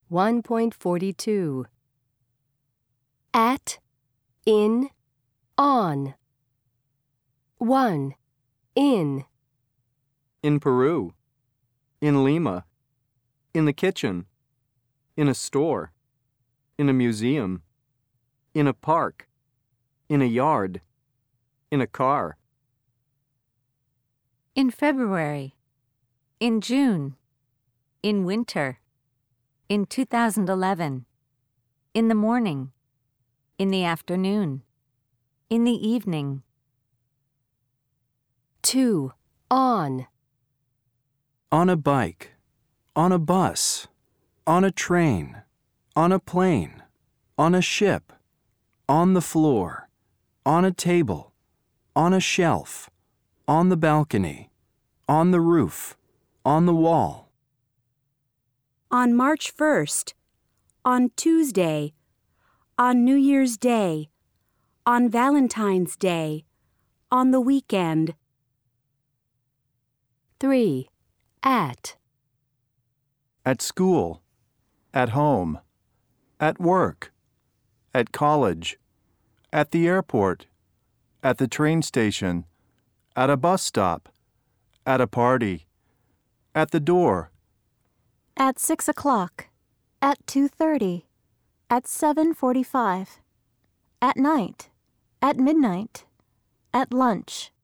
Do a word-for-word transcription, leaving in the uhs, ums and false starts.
one point forty-two. At, in, on. one. In. In Peru. In Lima. In the kitchen. In a store. In a museum. In a park. In a yard. In a car. In February. In June. In winter. In two thousand eleven. In the morning. In the afternoon. In the evening. two. On. On a bike, on a bus, on a train, on a plane, on a ship, on the floor, on a table, on a shelf, on the balcony, on the roof, on the wall. On March first, on Tuesday, on New Year's Day, on Valentine's Day, on the weekend. three. At. At school, at home, at work, at college, at the airport, at the train station, at a bus stop, at a party, at the door. At six o'clock, at two thirty, at seven forty-five, at night, at midnight, at lunch.